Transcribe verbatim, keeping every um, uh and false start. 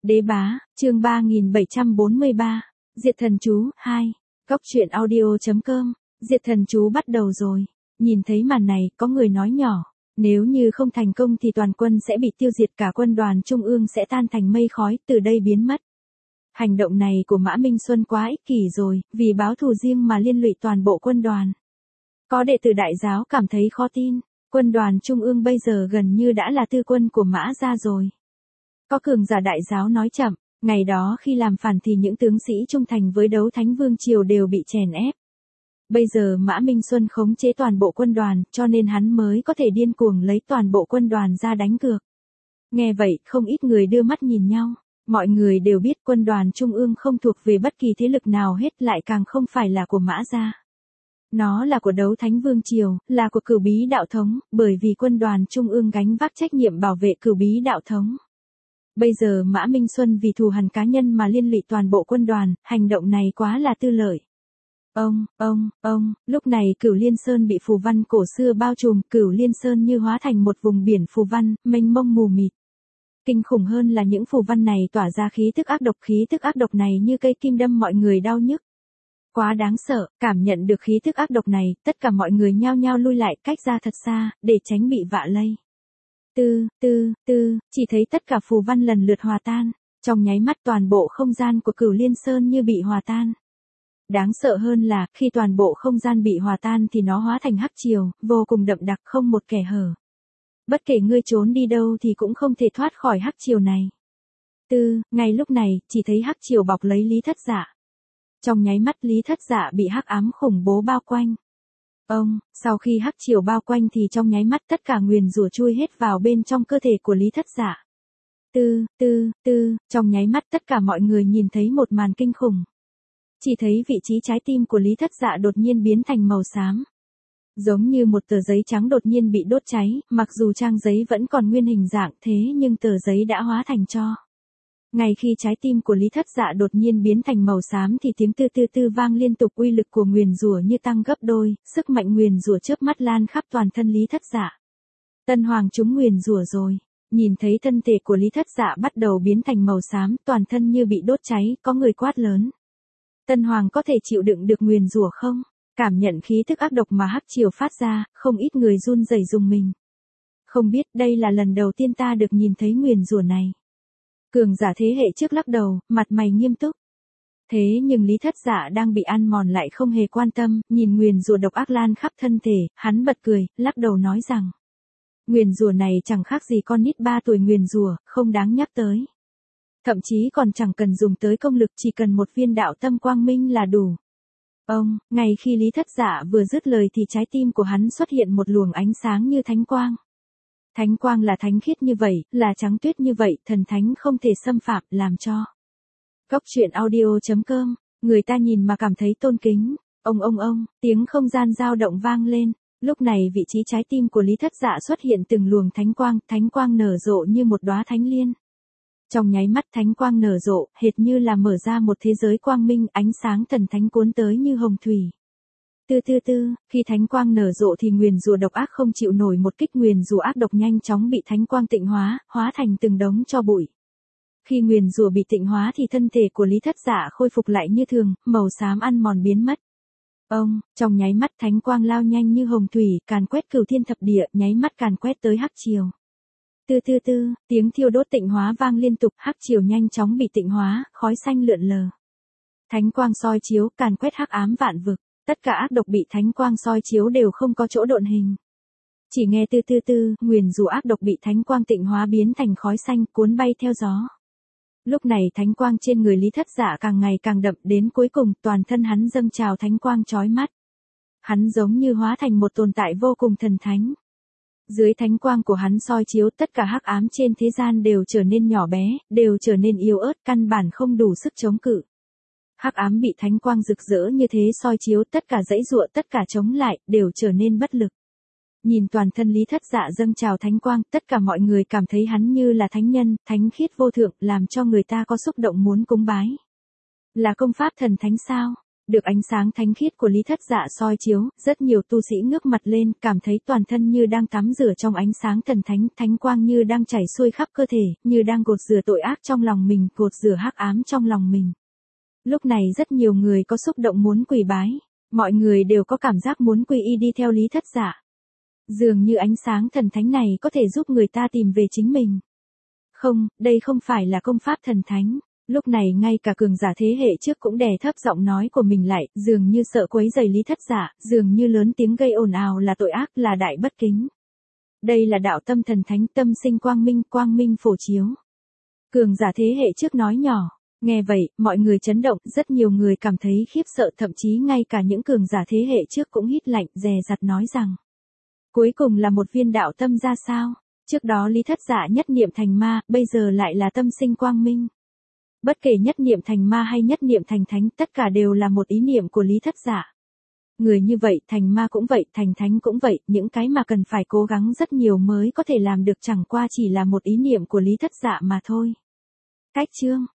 Đế bá, chương ba nghìn bảy trăm bốn mươi ba, Diệt thần chú, hai, Cốc truyện audio chấm com, Diệt thần chú bắt đầu rồi. Nhìn thấy màn này, có người nói nhỏ, nếu như không thành công thì toàn quân sẽ bị tiêu diệt, cả quân đoàn trung ương sẽ tan thành mây khói, từ đây biến mất. Hành động này của Mã Minh Xuân quá ích kỷ rồi, vì báo thù riêng mà liên lụy toàn bộ quân đoàn. Có đệ tử đại giáo cảm thấy khó tin, quân đoàn trung ương bây giờ gần như đã là tư quân của Mã gia rồi. Có cường giả đại giáo nói chậm, ngày đó khi làm phản thì những tướng sĩ trung thành với Đấu Thánh Vương Triều đều bị chèn ép. Bây giờ Mã Minh Xuân khống chế toàn bộ quân đoàn, cho nên hắn mới có thể điên cuồng lấy toàn bộ quân đoàn ra đánh cược. Nghe vậy, không ít người đưa mắt nhìn nhau. Mọi người đều biết quân đoàn trung ương không thuộc về bất kỳ thế lực nào hết, lại càng không phải là của Mã gia. Nó là của Đấu Thánh Vương Triều, là của Cửu Bí Đạo Thống, bởi vì quân đoàn trung ương gánh vác trách nhiệm bảo vệ Cửu Bí Đạo Thống. Bây giờ Mã Minh Xuân vì thù hằn cá nhân mà liên lụy toàn bộ quân đoàn, hành động này quá là tư lợi. Ông, ông, ông, lúc này Cửu Liên Sơn bị phù văn cổ xưa bao trùm, Cửu Liên Sơn như hóa thành một vùng biển phù văn, mênh mông mù mịt. Kinh khủng hơn là những phù văn này tỏa ra khí tức ác độc, khí tức ác độc này như cây kim đâm mọi người đau nhức. Quá đáng sợ, cảm nhận được khí tức ác độc này, tất cả mọi người nhao nhao lui lại cách ra thật xa, để tránh bị vạ lây. Tư, tư, tư, chỉ thấy tất cả phù văn lần lượt hòa tan, trong nháy mắt toàn bộ không gian của Cửu Liên Sơn như bị hòa tan. Đáng sợ hơn là, khi toàn bộ không gian bị hòa tan thì nó hóa thành hắc triều, vô cùng đậm đặc không một kẻ hở. Bất kể ngươi trốn đi đâu thì cũng không thể thoát khỏi hắc triều này. Tư, ngay lúc này, chỉ thấy hắc triều bọc lấy Lý Thất Dạ. Trong nháy mắt Lý Thất Dạ bị hắc ám khủng bố bao quanh. Ông, sau khi hắc triều bao quanh thì trong nháy mắt tất cả nguyền rủa chui hết vào bên trong cơ thể của Lý Thất Dạ. Tư, tư, tư, trong nháy mắt tất cả mọi người nhìn thấy một màn kinh khủng. Chỉ thấy vị trí trái tim của Lý Thất Dạ đột nhiên biến thành màu xám. Giống như một tờ giấy trắng đột nhiên bị đốt cháy, mặc dù trang giấy vẫn còn nguyên hình dạng thế nhưng tờ giấy đã hóa thành tro. Ngay khi trái tim của Lý Thất Dạ đột nhiên biến thành màu xám thì tiếng tư tư tư vang liên tục, uy lực của nguyền rủa như tăng gấp đôi, sức mạnh nguyền rủa chớp mắt lan khắp toàn thân Lý Thất Dạ. Tân Hoàng chúng nguyền rủa rồi. Nhìn thấy thân thể của Lý Thất Dạ bắt đầu biến thành màu xám, toàn thân như bị đốt cháy, có người quát lớn. Tân Hoàng có thể chịu đựng được nguyền rủa không? Cảm nhận khí thức ác độc mà hắc triều phát ra, không ít người run rẩy rùng mình. Không biết đây là lần đầu tiên ta được nhìn thấy nguyền rủa này. Cường giả thế hệ trước lắc đầu, mặt mày nghiêm túc. Thế nhưng Lý Thất Dạ đang bị ăn mòn lại không hề quan tâm, nhìn nguyền rủa độc ác lan khắp thân thể, hắn bật cười, lắc đầu nói rằng. Nguyền rủa này chẳng khác gì con nít ba tuổi nguyền rủa, không đáng nhắc tới. Thậm chí còn chẳng cần dùng tới công lực, chỉ cần một viên đạo tâm quang minh là đủ. Ông, ngay khi Lý Thất Dạ vừa dứt lời thì trái tim của hắn xuất hiện một luồng ánh sáng như thánh quang. Thánh quang là thánh khiết như vậy, là trắng tuyết như vậy, thần thánh không thể xâm phạm, làm cho. Cốc truyện audio chấm com, người ta nhìn mà cảm thấy tôn kính. Ông ông ông, tiếng không gian dao động vang lên. Lúc này vị trí trái tim của Lý Thất Dạ xuất hiện từng luồng thánh quang, thánh quang nở rộ như một đóa thánh liên. Trong nháy mắt thánh quang nở rộ, hệt như là mở ra một thế giới quang minh, ánh sáng thần thánh cuốn tới như hồng thủy. Tư tư tư, khi thánh quang nở rộ thì nguyền rủa độc ác không chịu nổi một kích, nguyền rủa ác độc nhanh chóng bị thánh quang tịnh hóa, hóa thành từng đống tro bụi. Khi nguyền rủa bị tịnh hóa thì thân thể của Lý Thất Dạ khôi phục lại như thường, màu xám ăn mòn biến mất. Ông, trong nháy mắt thánh quang lao nhanh như hồng thủy, càn quét cửu thiên thập địa, nháy mắt càn quét tới hắc triều. Tư tư tư, tiếng thiêu đốt tịnh hóa vang liên tục, hắc triều nhanh chóng bị tịnh hóa, khói xanh lượn lờ. Thánh quang soi chiếu, càn quét hắc ám vạn vực, tất cả ác độc bị thánh quang soi chiếu đều không có chỗ độn hình. Chỉ nghe tư tư tư, nguyền rủa ác độc bị thánh quang tịnh hóa biến thành khói xanh cuốn bay theo gió. Lúc này thánh quang trên người Lý Thất Dạ càng ngày càng đậm, đến cuối cùng toàn thân hắn dâng trào thánh quang chói mắt. Hắn giống như hóa thành một tồn tại vô cùng thần thánh. Dưới thánh quang của hắn soi chiếu, tất cả hắc ám trên thế gian đều trở nên nhỏ bé, đều trở nên yếu ớt, căn bản không đủ sức chống cự. Hắc ám bị thánh quang rực rỡ như thế soi chiếu, tất cả dãy dụa, tất cả chống lại, đều trở nên bất lực. Nhìn toàn thân Lý Thất Dạ dâng trào thánh quang, tất cả mọi người cảm thấy hắn như là thánh nhân, thánh khiết vô thượng, làm cho người ta có xúc động muốn cúng bái. Là công pháp thần thánh sao? Được ánh sáng thánh khiết của Lý Thất Dạ soi chiếu, rất nhiều tu sĩ ngước mặt lên, cảm thấy toàn thân như đang tắm rửa trong ánh sáng thần thánh, thánh quang như đang chảy xuôi khắp cơ thể, như đang gột rửa tội ác trong lòng mình, gột rửa hắc ám trong lòng mình. Lúc này rất nhiều người có xúc động muốn quỳ bái, mọi người đều có cảm giác muốn quy y đi theo Lý Thất Dạ. Dường như ánh sáng thần thánh này có thể giúp người ta tìm về chính mình. Không, đây không phải là công pháp thần thánh. Lúc này ngay cả cường giả thế hệ trước cũng đè thấp giọng nói của mình lại, dường như sợ quấy rầy Lý Thất Dạ, dường như lớn tiếng gây ồn ào là tội ác, là đại bất kính. Đây là đạo tâm thần thánh, tâm sinh quang minh, quang minh phổ chiếu. Cường giả thế hệ trước nói nhỏ, nghe vậy, mọi người chấn động, rất nhiều người cảm thấy khiếp sợ, thậm chí ngay cả những cường giả thế hệ trước cũng hít lạnh, dè dặt nói rằng. Cuối cùng là một viên đạo tâm ra sao? Trước đó Lý Thất Dạ nhất niệm thành ma, bây giờ lại là tâm sinh quang minh. Bất kể nhất niệm thành ma hay nhất niệm thành thánh, tất cả đều là một ý niệm của Lý Thất Dạ. Người như vậy, thành ma cũng vậy, thành thánh cũng vậy, những cái mà cần phải cố gắng rất nhiều mới có thể làm được chẳng qua chỉ là một ý niệm của Lý Thất Dạ mà thôi. Cách chương